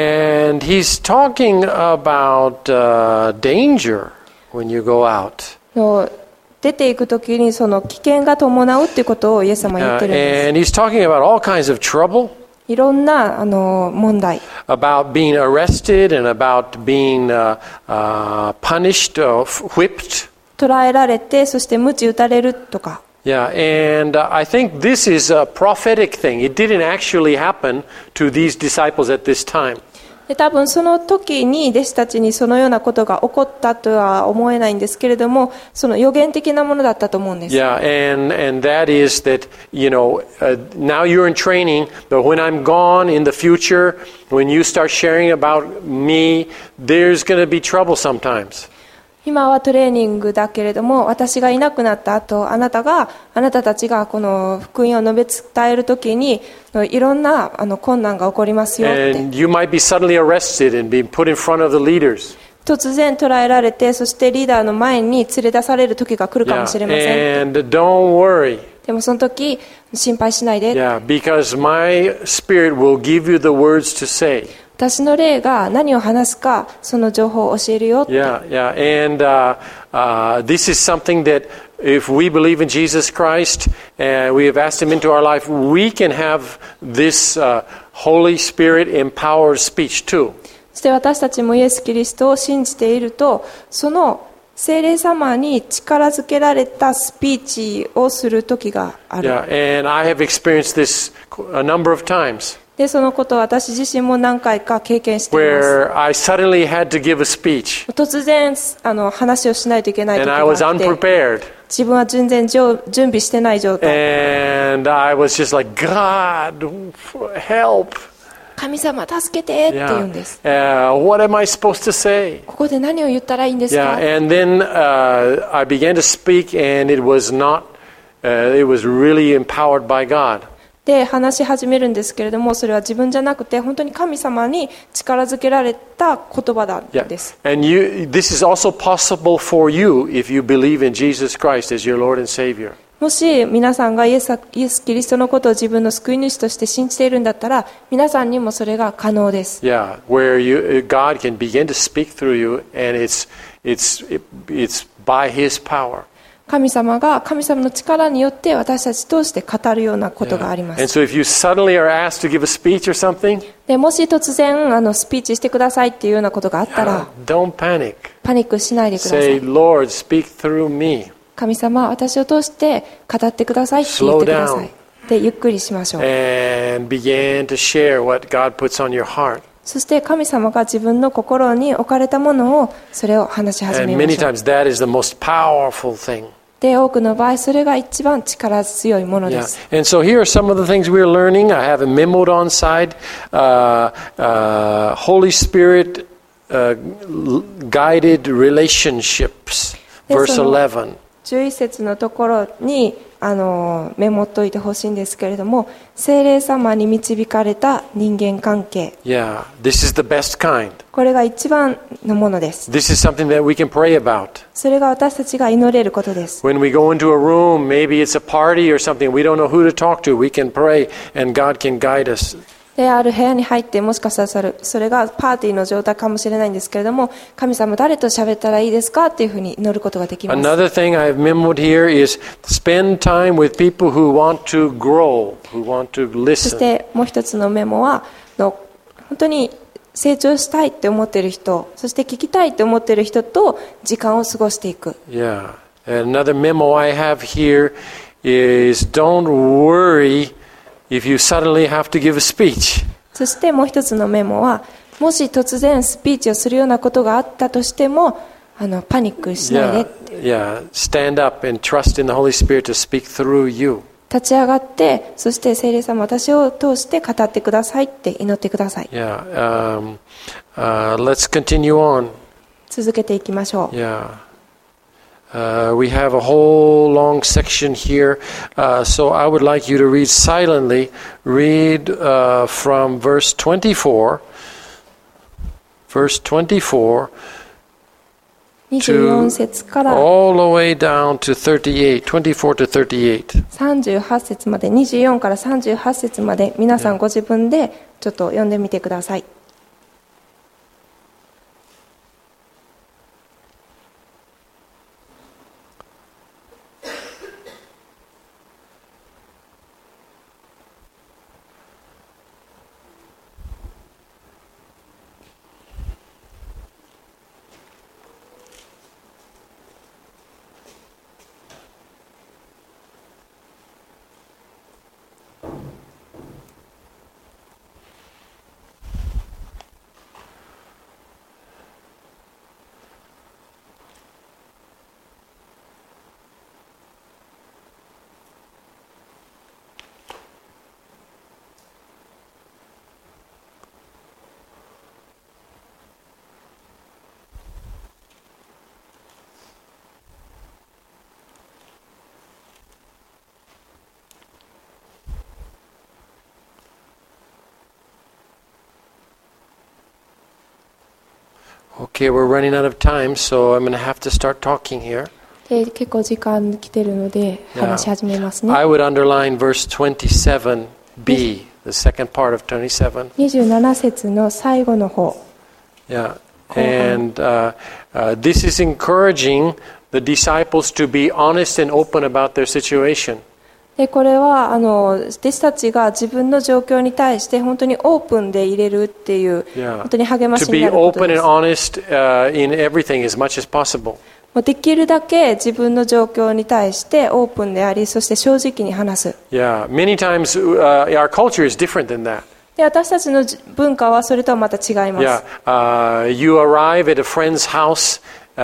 And he's talking about uh, danger when you go out. の出ていくときにその危険が伴うっていうことをイエス様は言 Uh, ってるんです。 and he's talking about all kinds of trouble, いろんなあの問題。 about being arrested and about being uh, uh, punished or whipped. 捕らえられて、そして鞭打たれるとか。 Yeah, and uh, I think this is a prophetic thing. It didn't actually happen to these disciples at this time. で多分その時に弟子たちにそのようなことが起こったとは思えないんですけれども、その予言的なものだったと思うんです。 Yeah, and, and that is that, you know, uh, now you're in training, but when I'm gone in the future, when you start sharing about me, there's going to be trouble sometimes. 今はトレーニングだけれども、私がいなくなった後、あなたが、あなたたちがこの福音を述べ伝えるときに、いろんなあの困難が起こりますよって。 And you might be suddenly arrested and being put in front of the leaders. 突然捕らえられて、そしてリーダーの前に連れ出される時が来るかもしれません。 Yeah, and don't worry. でもその時、心配しないで。 Yeah, because my spirit will give you the words to say. 私の霊が何を話すか、その情報を教えるよって。 Yeah, yeah, and uh, uh, this is something that if we believe in Jesus Christ and we have asked Him into our life, we can have this uh, Holy Spirit empowered speech too. そして私たちもイエス・キリストを信じていると、その聖霊様に力づけられたスピーチをする時がある。 Yeah, and I have experienced this a number of times. で、そのことを私自身も何回か経験しています。 Where I suddenly had to give a speech 突然あの話をしないといけない時 and が I あ was って、 unprepared 自分は全然準備してない状態。 and I was just like, God, help. 神様助けてって言うんです。 Yeah. Uh, what am I supposed to say? ここで何を言ったらいいんですか？ Yeah, and then uh, I began to speak, and it was not. Uh, it was really empowered by God. で話し始めるんですけれども、それは自分じゃなくて本当に神様に力づけられた言葉なんです。 Yeah. And you, this is also possible for you if you believe in Jesus Christ as your Lord and Savior. もし皆さんがイエス、イエス・キリストのことを自分の救い主として信じているんだったら、皆さんにもそれが可能です。 Yeah, where you, God can begin to speak through you, and it's it's it, it's by His power. 神様が神様の力によって私たち通して語るようなことがありま And す。 so if you suddenly are asked to give a speech or something, でもし突然あのスピーチしてくださいっていうようなことがあったら、 don't panic. パニックしないでくださ Say, い。 Lord, speak through me. 神様、私を通して語ってくださいって言ってください。で、ゆっくりしましょう。 And begin to share what God puts on your heart. そして神様が自分の心に置かれたものをそれを話し始 And めま many しょう。 times that is the most powerful thing. で、多くの場合それが一番力強いもので Yeah. す。 And so here are some of the things we're learning. I have it memoed on side. Uh, uh, Holy Spirit uh, guided relationships. Verse eleven. じゅういち節のところにあのメモっといてほしいんですけれども、聖霊様に導かれた人間関係、 Yeah, this is the best kind. これが一番のものです。 This is something that we can pray about. それが私たちが祈れることです。 When we go into a room, maybe it's a party or something, we don't know who to talk to, we can pray and God can guide us. で、ある部屋に入って、もしかしたらそれ、それがパーティーの状態かもしれないんですけれども、神様誰と喋ったらいいですかっていうふうに祈ることができます。 Another thing I've memoed here is spend time with people who want to grow, who want to そし listen. てもう一つのメモは、の本当に成長したいって思っている人、そして聞きたいって思っている人と時間を過ごしていく。 Yeah. Another memo I have here is don't worry if you suddenly have to give a speech. そしてもう一つのメモは、もし突然スピーチをするようなことがあったとしても、あのパニックしないで。 Yeah, yeah. Stand up and trust in the Holy Spirit to speak through you. 立ち上がって、そして聖霊様、私を通して語ってくださいって祈ってください。 Yeah. Um, uh, let's continue on. 続けていきましょう。 Yeah. Uh, we have a whole long section here, uh, so I would like you to read silently. Read uh, from verse twenty-four, verse twenty-four にじゅうよん節から all the way down to thirty-eight, twenty-four to thirty-eight. さんじゅうはち節まで、にじゅうよんからさんじゅうはち節まで皆さんご自分でちょっと読んでみてください。 Okay, we're running out of time, so I'm going to have to start talking here. で結構時間来てるので話し始めますね。 I would underline verse twenty-seven b, the second part of twenty-seven. にじゅうなな節の最後の方。 Yeah, and uh, uh, this is encouraging the disciples to be honest and open about their situation. でこれはあの弟子たちが自分の状況に対して本当にオープンで入れるっていう、 Yeah. 本当に励まし To に be なること open で and す。 honest uh, in everything as much as possible. もうできるだけ自分の状況に対してオープンであり、そして正直に話す。 Yeah, many times uh, our culture is different than that. で私たちの文化はそれとはまた違います。 Yeah, uh, you arrive at a friend's house.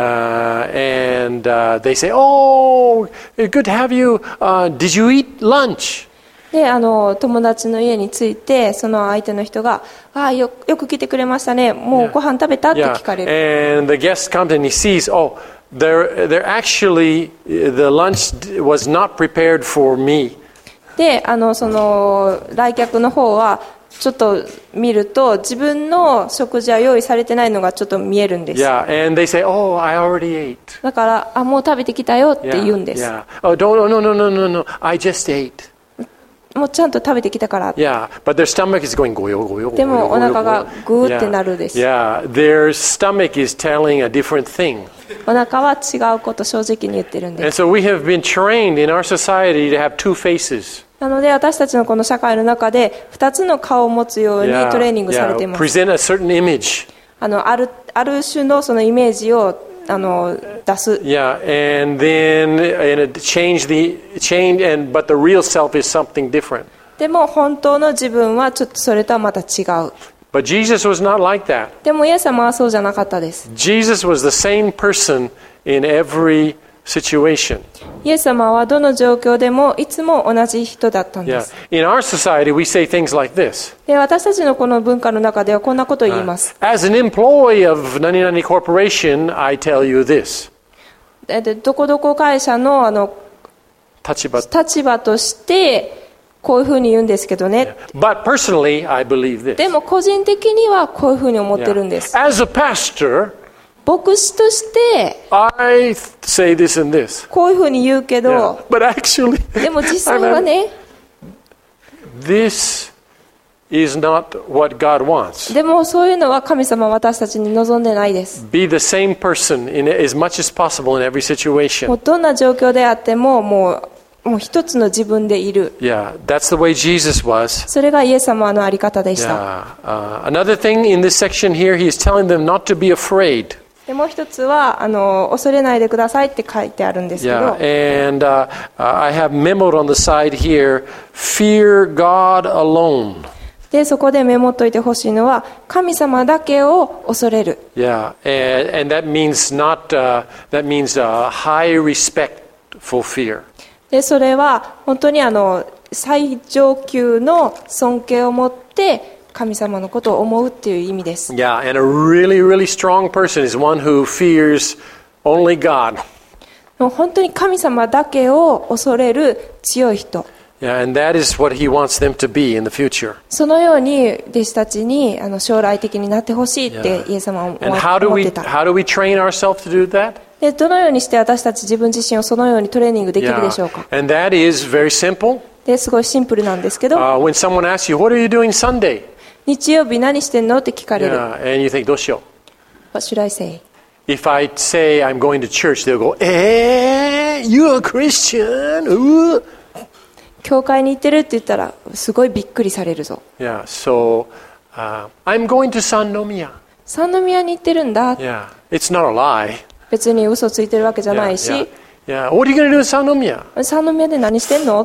Uh, and uh, they say, "Oh, good to have you. Uh, did you eat lunch?" であの友達の家に着いてその相手の人がああ よ, よく来てくれましたね、もうご飯食べたって聞かれる。 Yeah. And the guest comes and he sees, oh, they're, they're actually, the lunch was not prepared for me. であのその来客の方はちょっと見ると自分の食事は用意されてないのがちょっと見えるんです。 Yeah, and they say, oh, I already ate. だからあもう食べてきたよって言うんです。 Yeah, yeah. Oh, don't, no, no, no, no, no, I just ate. もうちゃんと食べてきたから。 Yeah, but their stomach is going, goyo, goyo, でもお腹がグーってな yeah, るです。 yeah, their stomach is telling a different thing. お腹は違うこと正直に言ってるんで And す。 so we have been trained in our society to have two faces. なので私たちのこの社会の中で二つの顔を持つように Yeah, トレーニングされてい yeah, ます。 present a certain image. あのあるある種のそのイメージをあの出す。 Yeah, and then and it change the change and but the real self is something different. でも本当の自分はちょっとそれとはまた違う。 But Jesus was not like that. でもイエス様はそうじゃなかったです。 Jesus was the same person in every situation. イエス様はどの状況でもいつも同じ人だったんで Yeah. す。 In our society, we say things like this. で私たちのこの文化の中ではこんなことを言います。 As an employee of何々 Corporation, I tell you this. ででどこどこ会社のあの立場。 立場としてこういうふうに言うんですけどね。 But personally, I believe this. でも個人的にはこういうふうに思ってるんです。 Yeah. As a pastor, 牧師として I say this and this. こういうふうに言うけど、 Yeah. But actually, でも実際はね、 this is not what God wants. でもそういうのは神様は私たちに望んでないです。 Be the same person in as much as possible in every も situation. うどんな状況であってももうもう一つの自分でいる。 Yeah, that's the way Jesus was. それがイエス様のあり方でした。 Yeah. Uh, another thing in this section here, he is telling them not to be afraid. でもう一つはあの恐れないでくださいって書いてあるんですけど、 Yeah, and uh, uh, I have memoed on the side here, fear God alone. でそこでメモっといてほしいのは神様だけを恐れる。 Yeah, and, and that means not, uh, that means uh, high respectful fear. でそれは本当にあの最上級の尊敬を持って神様のことを思うっていう意味です。 Yeah, and a really, really strong person is one who fears only God. もう本当に神様だけを恐れる強い人。 Yeah, and that is what he wants them to be in the future. そのように弟子たちにあの将来的になってほしいってイエス様は思 And how do っ we てた。 how do we train ourselves to do that? でどのようにして私たち自分自身をそのようにトレーニングできるでしょうか。 And that is very simple. ですごいシンプルなんですけど、 Uh, when someone asks you, what are you doing Sunday? 日曜日何してんのって聞かれる。 Yeah, and you think, どうしよう? What should I say? If I say I'm going to church, they'll go, eh, you're a Christian? Ooh. 教会に行ってるって言ったらすごいびっくりされるぞ。 Yeah, so uh, I'm going to Sannomiya. 三宮に行ってるんだ。 Yeah, it's not a lie. 別に嘘ついてるわけじゃない Yeah, し、 yeah. Yeah, what are you going to do in Sannomiya? 三宮で何してんの？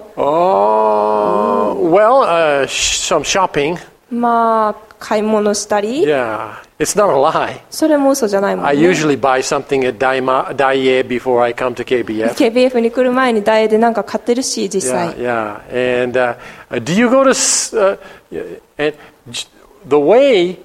Oh, well, uh, sh- some shopping. まあ買い物したり、 Yeah, it's not a lie. それも嘘じゃないもん I ね。 usually buy something at Daima, Daiye before I come to K B F. ケービーエフ に来る前にダイエーでなんか買ってるし実 Yeah, 際。 yeah. And uh, do you go to s- uh, and j- the way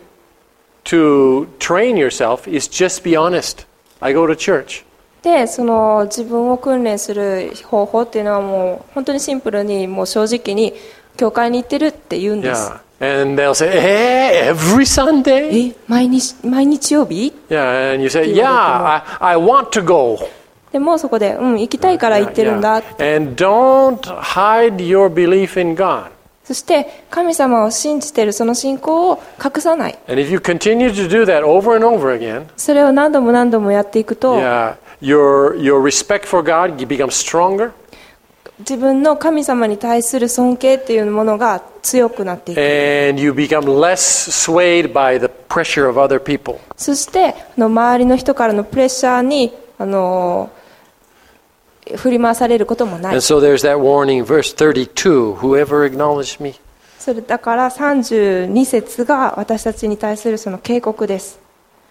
to train yourself is just be honest. I go to church. で、その自分を訓練する方法っていうのはもう本当にシンプルにもう正直に教会に行ってるって言うんです。 Yeah. And they'll say, "Hey, every Sunday?" え、毎日毎日曜日？ Yeah, and you say, "Yeah, I, I want to go." でもそこで、うん、行きたいから行ってるんだ。 Yeah. And don't hide your belief in God. そして神様を信じているその信仰を隠さない。 And if you continue to do that over and over again, それを何度も何度もやっていくと、 yeah, your your respect for God becomes stronger, 自分の神様に対する尊敬っていうものが強くなっていく。 and you become less swayed by the pressure of other people. そしてあの周りの人からのプレッシャーにあの振り回されることもない。 And so there's that warning, verse thirty-two, whoever acknowledged me. それだからさんじゅうに節が私たちに対するその警告です。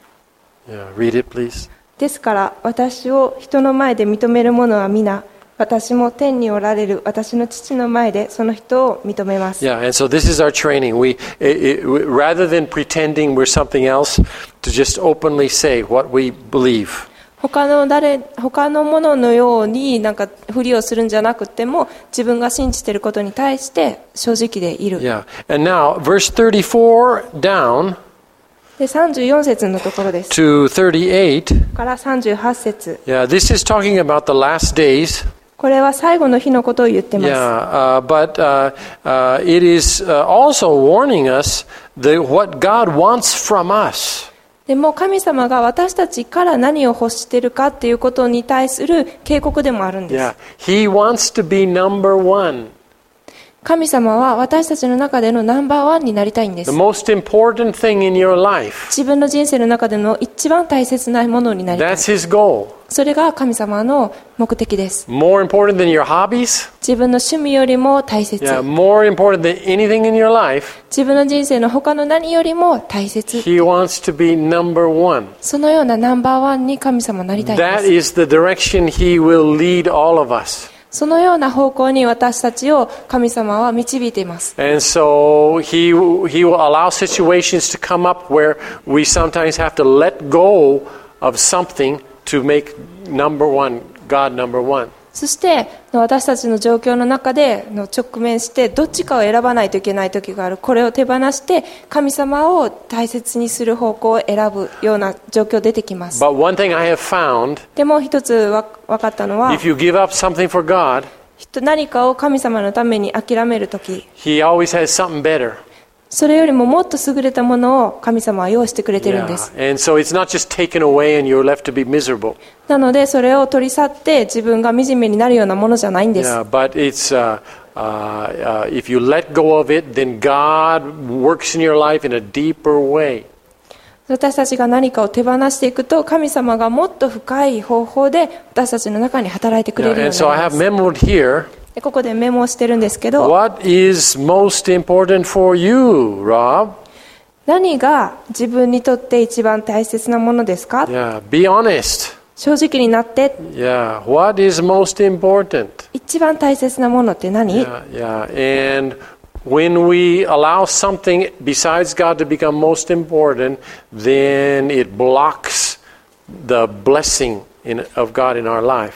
Yeah, read it, please. ですから私を人の前で認める者は皆、私も天におられる私の父の前でその人を認めます。 Yeah, and so this is our training. We, it, it, rather than pretending we're something else, to just openly say what we believe. 他の誰他のもののようになんかふりをするんじゃなくても自分が信じていることに対して正直でいる。 Yeah, and now verse thirty-four down でさんじゅうよん節のところです。 to thirty-eight. からさんじゅうはち節。 Yeah, this is talking about the last days. これは最後の日のことを言ってます。 Yeah, uh, but uh, uh, it is uh, also warning us that what God wants from us. でも神様が私たちから何を欲しているかっていうことに対する警告でもあるんです。 Yeah, He wants to be number one. 神様は私たちの中でのナンバーワンになりたいんで The す。 most important thing in your life. 自分の人生の中での一番大切なものになりたい。 That's His goal. それが神様の目的です。 More important than your hobbies. 自分の趣味よりも大切。 Yeah, more important than anything in your life. 自分の人生の他の何よりも大切。 He wants to be number one. そのようなナンバーワンに神様になりたいん That です。 is the direction He will lead all of us. そのような方向に私たちを神様は導いています。 And so he, he will allow situations to come up where we sometimes have to let go of something to make number one, God number one. そして私たちの状況の中で直面してどっちかを選ばないといけない時がある。これを手放して神様を大切にする方向を選ぶような状況出てきます。 But one thing I have found, でも一つわ分かったのは、 if you give up something for God, 何かを神様のために諦める時、 He always has something better. それよりももっと優れたものを神様は用意してくれてるんです。 Yeah. And so it's not just taken away and you're left to be miserable. なのでそれを取り去って自分が惨めになるようなものじゃないんです。 Yeah, but it's uh, uh, uh, if you let go of it, then God works in your life in a deeper way. 私たちが何かを手放していくと神様がもっと深い方法で私たちの中に働いてくれ Yeah, るよう and に so I な have ります。 memoed here. でここでメモをしてるんですけど、 What is most important for you, Rob? 何が自分にとって一番大切なものですか？ Yeah, be honest. 正直になって。 Yeah, what is most important? 一番大切なものって何？ Yeah, yeah. And when we allow something besides God to become most important, then it blocks the blessing in, of God in our life.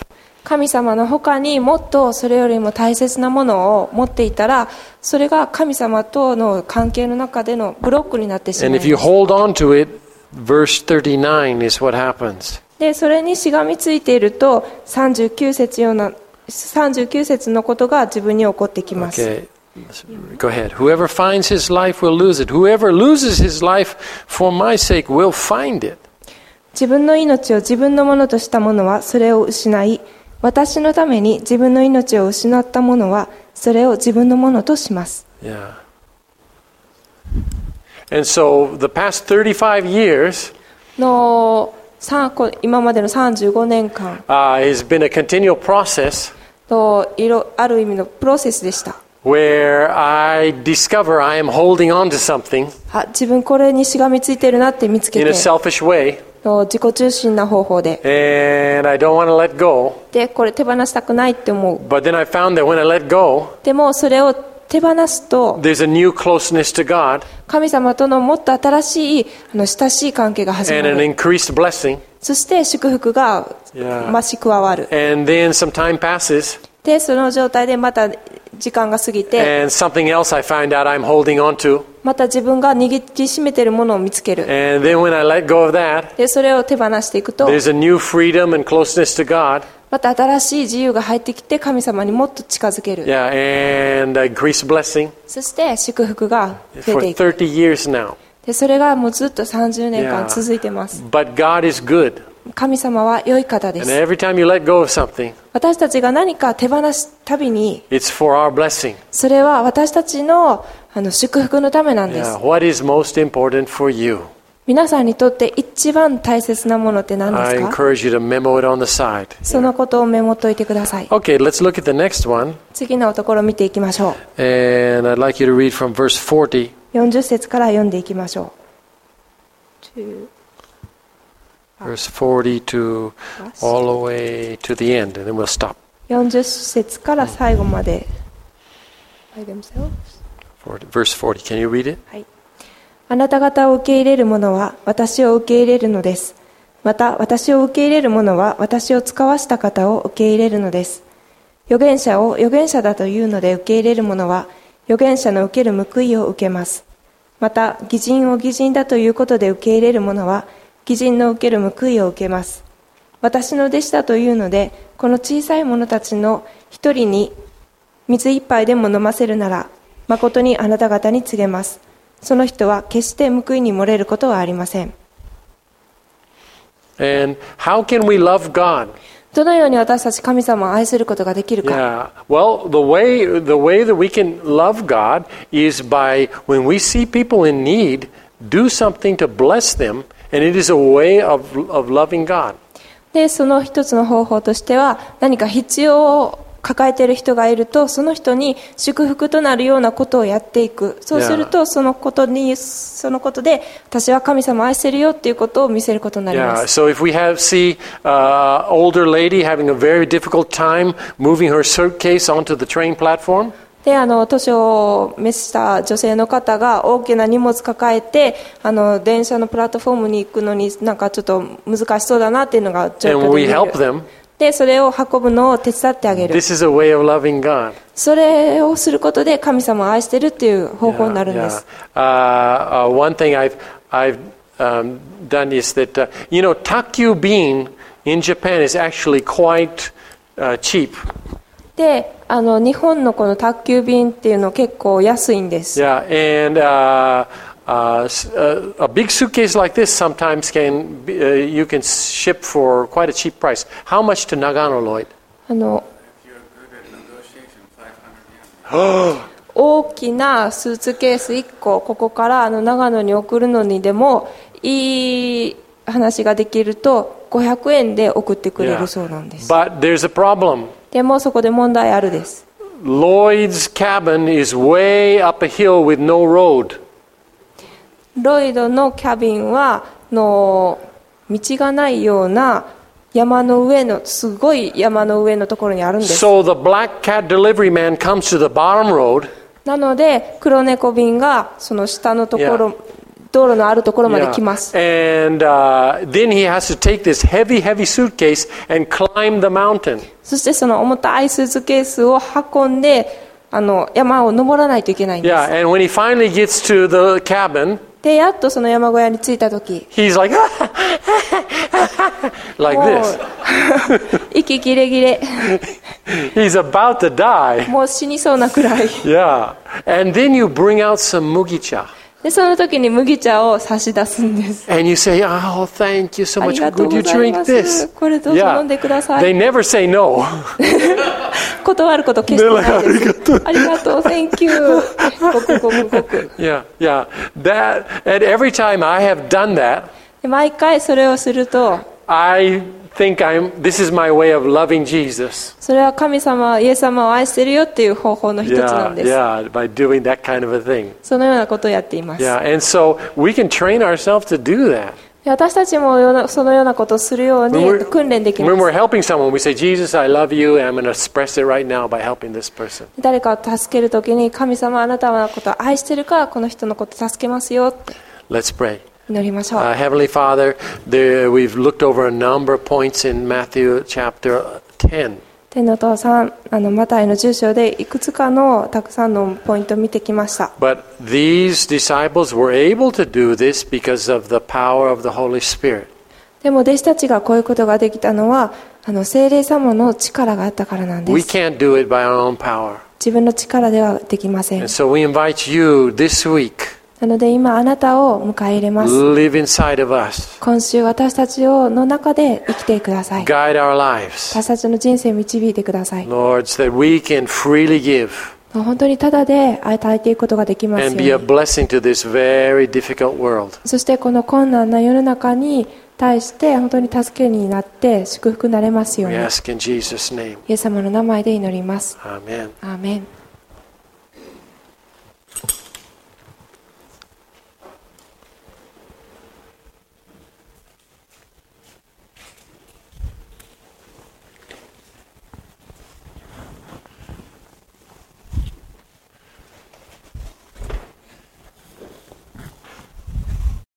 神様の他にもっとそれよりも大切なものを持っていたら、それが神様との関係の中でのブロックになってしまい And ま if you す。 hold on to it, verse thirty-nine is what happens. で、それにしがみついていると、さんじゅうきゅう節ような、さんじゅうきゅう節のことが自分に起こってきます。 Okay, go ahead. Whoever finds his life will lose it. Whoever loses his life for my sake will find it. 自分の命を自分のものとした者はそれを失い、私のために自分の命を失った者はそれを自分のものとします。 Yeah. And so the past thirty-five years のさこ今までのさんじゅうごねんかん uh, has been a continual process といろある意味のプロセスでした。 where I discover I am holding on to something あ、自分これにしがみついてるなって見つけ in て a selfish way, の自己中心な方法で and I don't want to let go. でこれ手放したくないって思う。 But then I found that when I let go, でもそれを手放すと there's a new closeness to God 神様とのもっと新しいあの親しい関係が始ま and an る。 increased blessing. そして祝福が Yeah. 増し加わる。 And then some time passes, でその状態でまた時間が過ぎて and something else I find out I'm holding on to. また自分が握りしめているものを見つける。 And then when I let go of that, でそれを手放していくと there's a new freedom and closeness to God. また新しい自由が入ってきて神様にもっと近づける。 Yeah, and increased blessing そして祝福が増 for えていく。 thirty years now. でそれがもうずっとさんじゅうねんか Yeah. ん続いてます。 But God is good. 神様は良い方で And す。 every time you let go of something, 私たちが何か手放すたびに it's for our blessing. それは私たちのあの祝福のためなんです。 Yeah, what is most important for you? 皆さんにとって一番大切なものって何で I すか？ encourage you to memo it on the side. そのことをメモっといてください。 Okay, let's look at the next one. 次のところを見ていきましょう。 And I'd like you to read from verse forty. よんじゅっ節から読んでいきましょう。 Verse forty to all the way to the end, and then we'll stop. よんじゅっ節から最後まで。By themselves? forty, verse forty. Can you read it? はい。あなた方を受け入れる者は私を受け入れるのです。また私を受け入れる者は私を使わした方を受け入れるのです。預言者を預言者だというので受け入れる者は預言者の受ける報いを受けます。また義人を義人だということで受け入れる者は義人の受ける報いを受けます。私の弟子だというのでこの小さい者たちの一人に水一杯でも飲ませるなら誠にあなた方に告げます。その人は決して報いに漏れることはありません。 And how can we love God? どのように私たち神様を愛することができるか。 Yeah. Well, the way the way that we can love God is by when we see people in need, do something to bless them, and it is a way of of loving God. で、その一つの方法としては何か必要を抱えている人がいるとその人に祝福となるようなことをやっていく。そうするとそのことにそのことで私は神様を愛せるよっていうことを見せることになりま Yeah. す。 So if we have see uh, older lady having a very difficult time moving her suitcase onto the train platform, で、あの年を召した女性の方が大きな荷物抱えてあの電車のプラットフォームに行くのになんかちょっと難しそうだなっていうのが状 and 況で we 見え help る。 them, で、それを運ぶのを手伝ってあげる。 this is a way of loving God. それをすることで神様を愛しているっていう方法になるんです。 Uh, uh, one thing I've I've um, done is that uh, you know takyubin in Japan is actually quite uh, cheap. で、あの日本のこの宅急便っていうの結構安いんです。 Yeah, and uh, uh, s- uh, a big suitcase like this sometimes can be, uh, you can ship for quite a cheap price. How much to Nagano, Lloyd? あの If you're good at negotiation, five hundred yen. 大きなスーツケースいっこここからあの長野に送るのにでもいい話ができるとごひゃくえんで送ってくれ Yeah. るそうなんです。 But there's a problem. でもそこで問題あるです。 Lloyd's cabin is way up a hill with no road. ロイドのキャビンはの道がないような山の上のすごい山の上のところにあるんです。 So the black cat delivery man comes to the bottom road. なので黒猫便がその下のところ道路のあるところまで来ます。 Yeah. And uh, then he has to take this heavy, heavy suitcase and climb the mountain. そしてその重たいスーツケースを運んであの山を登らないといけないんです。 Yeah, and when he finally gets to the cabin, でやっとその山小屋に着いた時、 he's like, like もう this. 息切れ切れ、 He's about to die. もう死にそうなくらい。 Yeah. And then you bring out some mugicha. でその時に麦茶を差し出すんです。 And you say, oh, thank you so あ much. りがとう Could ご you ざい drink ます。 this? これどうぞ飲んでください。 They never say no. 断ること決してないです。ありがとう、Thank you。ごくごくごく。 Yeah, yeah. That, and every time I have done that, で毎回それをすると、 I think I'm, this is my way of loving Jesus. それは神様、イエス様を愛してるよっていう方法の一つな Yeah, んです。 yeah, by doing that kind of a thing. そのようなことをやっています。 Yeah, and so we can train ourselves to do that. で私たちもようなそのようなことをするよう When に we're, 訓練できま when we're す。 helping someone, we say, Jesus, I love you, and I'm going to express it right now by helping this person. 誰かを助けるときに、神様あなたのことを愛してるからこの人のことを助けますよって Let's pray. 祈りましょう。 Uh, Heavenly Father, there, we've looked over a number of points in Matthew chapter ten. 天のお父さん、あのマタイのじゅう章でいくつかのたくさんのポイントを見てきました。 But these disciples were able to do this because of the power of the Holy Spirit. でも弟子たちがこういうことができたのは、あの聖霊様の力があったからなんで We す。 can't do it by our own power. 自分の力ではできません。 And so we invite you this week, なので今あなたを迎え入れます。 live inside of us, 今週私たちをの中で生きてください。 guide our lives, 私たちの人生を導いてください。 Lord, so that we can freely give 本当にただで与えていくことができますよう and be a に。 blessing to this very difficult world. そしてこの困難な世の中に対して本当に助けになって祝福になれますよう We に。 ask in Jesus' name. イエス様の名前で祈ります。 Amen. アーメン。